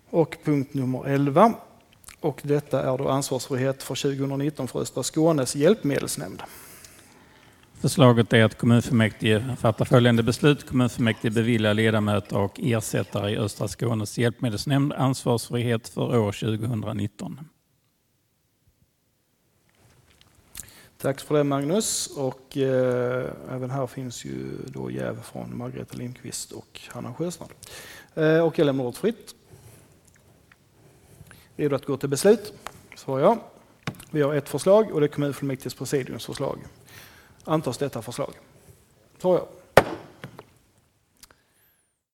Och punkt nummer 11. Och detta är då ansvarsfrihet för 2019 för Östra Skånes hjälpmedelsnämnd. Förslaget är att kommunfullmäktige fattar följande beslut. Kommunfullmäktige beviljar ledamöter och ersättare i Östra Skånes hjälpmedelsnämnd ansvarsfrihet för år 2019. Tack för det, Magnus. Och även här finns ju då jäv från Margareta Lindqvist och Hanna Sjöstrand. Och jag lämnar ordet fritt. Redo att gå till beslut? Så ja. Vi har ett förslag och det är kommunfullmäktiges presidiums förslag. Antas detta förslag? Så ja.